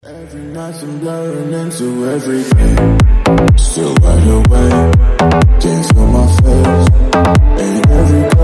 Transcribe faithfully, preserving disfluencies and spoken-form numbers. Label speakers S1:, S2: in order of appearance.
S1: Every night I'm blurring into everything. Still right away, can't feel my face. Ain't every